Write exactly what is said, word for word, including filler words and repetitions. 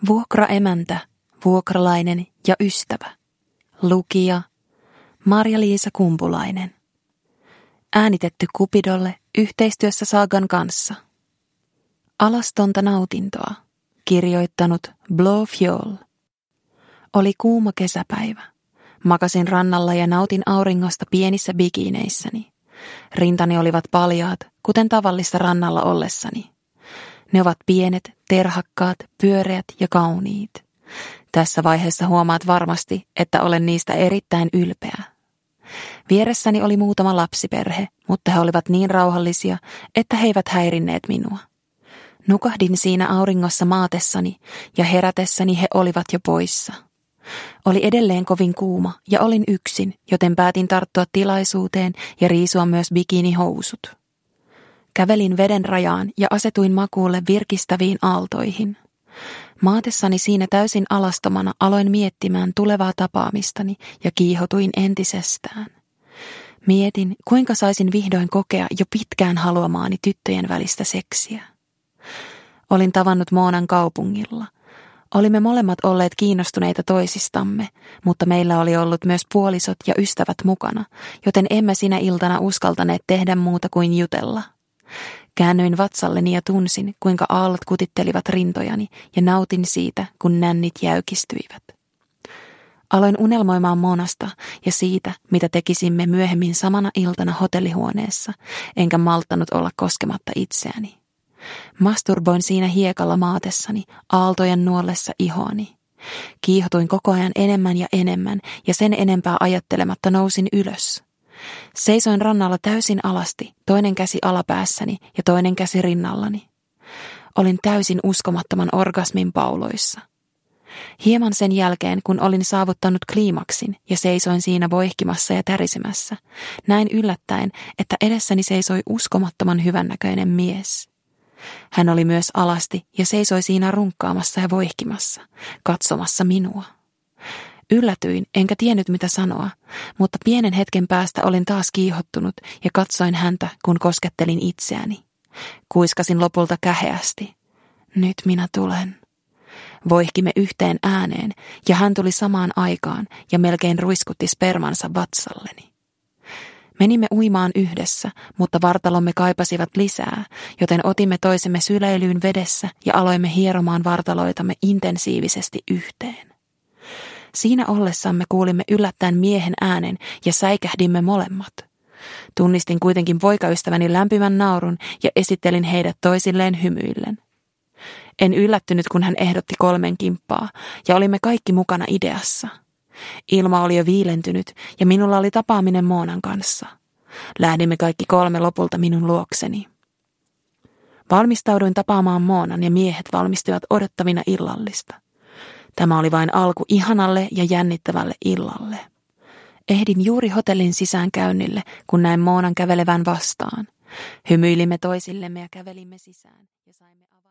Vuokraemäntä, vuokralainen ja ystävä. Lukija Marja-Liisa Kumpulainen. Äänitetty Cupidolle yhteistyössä Sagan kanssa. Alastonta nautintoa. Kirjoittanut Blowfjol. Oli kuuma kesäpäivä. Makasin rannalla ja nautin auringosta pienissä bikineissäni. Rintani olivat paljaat, kuten tavallista rannalla ollessani. Ne ovat pienet, terhakkaat, pyöreät ja kauniit. Tässä vaiheessa huomaat varmasti, että olen niistä erittäin ylpeä. Vieressäni oli muutama lapsiperhe, mutta he olivat niin rauhallisia, että he eivät häirinneet minua. Nukahdin siinä auringossa maatessani ja herätessäni he olivat jo poissa. Oli edelleen kovin kuuma ja olin yksin, joten päätin tarttua tilaisuuteen ja riisua myös bikinihousut. Kävelin veden rajaan ja asetuin makuulle virkistäviin aaltoihin. Maatessani siinä täysin alastomana aloin miettimään tulevaa tapaamistani ja kiihotuin entisestään. Mietin, kuinka saisin vihdoin kokea jo pitkään haluamaani tyttöjen välistä seksiä. Olin tavannut Moonan kaupungilla. Olimme molemmat olleet kiinnostuneita toisistamme, mutta meillä oli ollut myös puolisot ja ystävät mukana, joten emme sinä iltana uskaltaneet tehdä muuta kuin jutella. Käännyin vatsalleni ja tunsin, kuinka aallot kutittelivat rintojani ja nautin siitä, kun nännit jäykistyivät. Aloin unelmoimaan Monasta ja siitä, mitä tekisimme myöhemmin samana iltana hotellihuoneessa, enkä malttanut olla koskematta itseäni. Masturboin siinä hiekalla maatessani, aaltojen nuollessa ihoani. Kiihotuin koko ajan enemmän ja enemmän ja sen enempää ajattelematta nousin ylös. Seisoin rannalla täysin alasti, toinen käsi alapäässäni ja toinen käsi rinnallani. Olin täysin uskomattoman orgasmin pauloissa. Hieman sen jälkeen, kun olin saavuttanut kliimaksin ja seisoin siinä voihkimassa ja tärisemässä, näin yllättäen, että edessäni seisoi uskomattoman hyvännäköinen mies. Hän oli myös alasti ja seisoi siinä runkkaamassa ja voihkimassa, katsomassa minua. Yllätyin, enkä tiennyt mitä sanoa, mutta pienen hetken päästä olin taas kiihottunut ja katsoin häntä, kun koskettelin itseäni. Kuiskasin lopulta käheästi. Nyt minä tulen. Voihkimme yhteen ääneen ja hän tuli samaan aikaan ja melkein ruiskutti spermansa vatsalleni. Menimme uimaan yhdessä, mutta vartalomme kaipasivat lisää, joten otimme toisemme syleilyyn vedessä ja aloimme hieromaan vartaloitamme intensiivisesti yhteen. Siinä ollessamme kuulimme yllättäen miehen äänen ja säikähdimme molemmat. Tunnistin kuitenkin poikaystäväni lämpimän naurun ja esittelin heidät toisilleen hymyillen. En yllättynyt, kun hän ehdotti kolmen kimppaa, ja olimme kaikki mukana ideassa. Ilma oli jo viilentynyt, ja minulla oli tapaaminen Moonan kanssa. Lähdimme kaikki kolme lopulta minun luokseni. Valmistauduin tapaamaan Moonan, ja miehet valmistivat odottavina illallista. Tämä oli vain alku ihanalle ja jännittävälle illalle. Ehdin juuri hotellin sisäänkäynnille, kun näin Moonan kävelevän vastaan. Hymyilimme toisillemme ja kävelimme sisään ja saimme